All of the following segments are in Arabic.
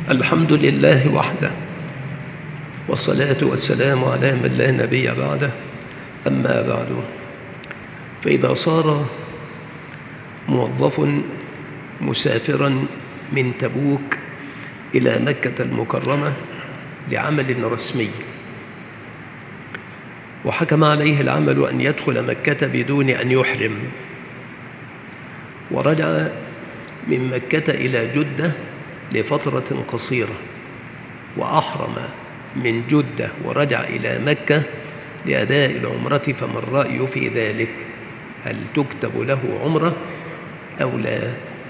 الحمد لله وحده، والصلاة والسلام على من لا نبي بعده. أما بعد، فإذا صار موظف مسافرا من تبوك إلى مكة المكرمة لعمل رسمي، وحكم عليه العمل أن يدخل مكة بدون أن يحرم، ورجع من مكة إلى جدة لفترة قصيرة، وأحرم من جدة ورجع إلى مكة لأداء العمرة، فما الرأي في ذلك؟ هل تكتب له عمرة أو لا؟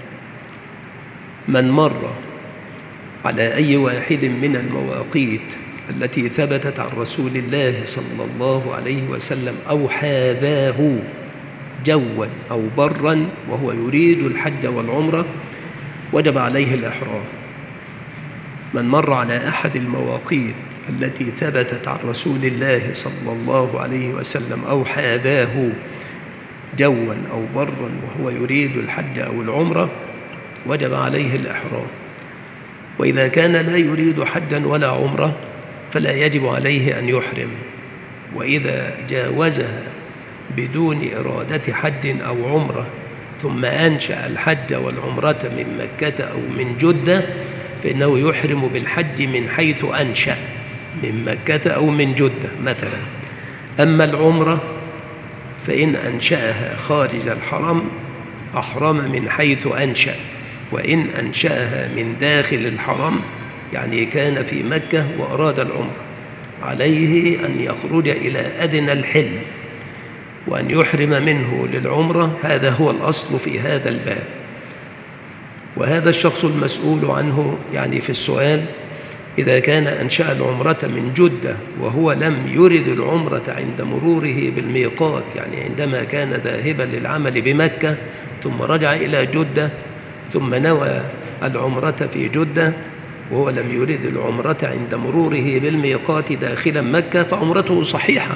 من مر على أي واحد من المواقيت التي ثبتت عن رسول الله صلى الله عليه وسلم أو حاذاه جوا أو برا وهو يريد الحج والعمرة وجب عليه الإحرام. من مر على أحد المواقيت التي ثبتت عن رسول الله صلى الله عليه وسلم أو حاذاه جوا أو برا وهو يريد الحج أو العمرة وجب عليه الإحرام. وإذا كان لا يريد حجا ولا عمرة فلا يجب عليه أن يحرم. وإذا جاوزها بدون إرادة حج أو عمرة ثم أنشأ الحج والعمرة من مكة أو من جدة فإنه يحرم بالحج من حيث أنشأ من مكة أو من جدة مثلا. أما العمرة فإن أنشأها خارج الحرم أحرم من حيث أنشأ، وإن أنشأها من داخل الحرم يعني كان في مكة وأراد العمرة عليه أن يخرج إلى أدنى الحل وأن يحرم منه للعمرة. هذا هو الأصل في هذا الباب. وهذا الشخص المسؤول عنه يعني في السؤال إذا كان أنشأ العمرة من جدة وهو لم يرد العمرة عند مروره بالميقات، يعني عندما كان ذاهبا للعمل بمكة ثم رجع إلى جدة ثم نوى العمرة في جدة وهو لم يرد العمرة عند مروره بالميقات داخلا مكة، فعمرته صحيحة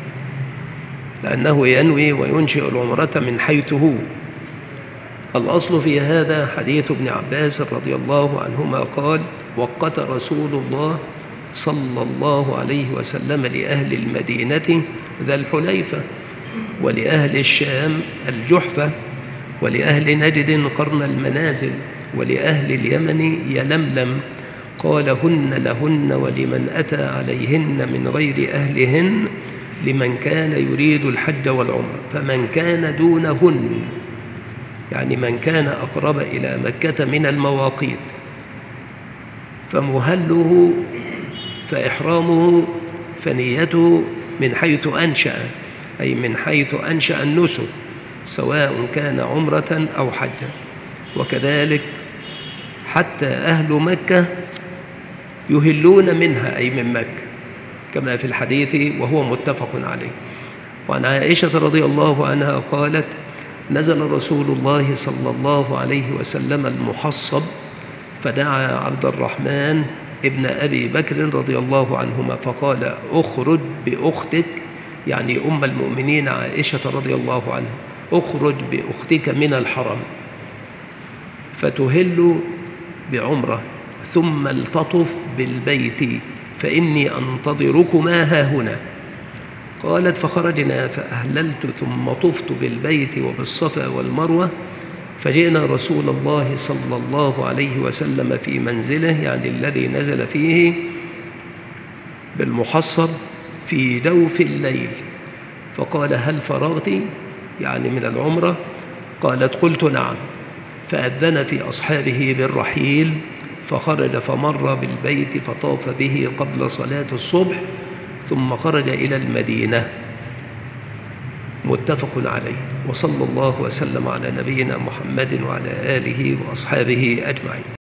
لأنه ينوي وينشئ العمرة من حيث هو. الأصل في هذا حديث ابن عباس رضي الله عنهما قال: وقت رسول الله صلى الله عليه وسلم لأهل المدينة ذا الحليفة، ولأهل الشام الجحفة، ولأهل نجد قرن المنازل، ولأهل اليمن يلملم. قال: هن لهن ولمن أتى عليهن من غير أهلهن لمن كان يريد الحج والعمرة. فمن كان دونهن يعني من كان أقرب إلى مكة من المواقيت فمهله فإحرامه فنيته من حيث أنشأ، أي من حيث أنشأ النسك سواء كان عمرة أو حجا. وكذلك حتى أهل مكة يهلون منها أي من مكة كما في الحديث وهو متفق عليه. وعن عائشة رضي الله عنها قالت: نزل رسول الله صلى الله عليه وسلم المحصب فدعا عبد الرحمن ابن أبي بكر رضي الله عنهما فقال: اخرج بأختك، يعني أم المؤمنين عائشة رضي الله عنها، اخرج بأختك من الحرم فتهل بعمرة ثم التطف بالبيت فإني أنتظركما هاهنا. قالت: فخرجنا فأهللت ثم طفت بالبيت وبالصفا والمروة، فجئنا رسول الله صلى الله عليه وسلم في منزله يعني الذي نزل فيه بالمحصب في جوف الليل، فقال: هل فرغت يعني من العمرة؟ قالت: قلت نعم. فأذن في أصحابه بالرحيل فخرج فمر بالبيت فطاف به قبل صلاة الصبح ثم خرج إلى المدينة. متفق عليه. وصلى الله وسلم على نبينا محمد وعلى آله وأصحابه أجمعين.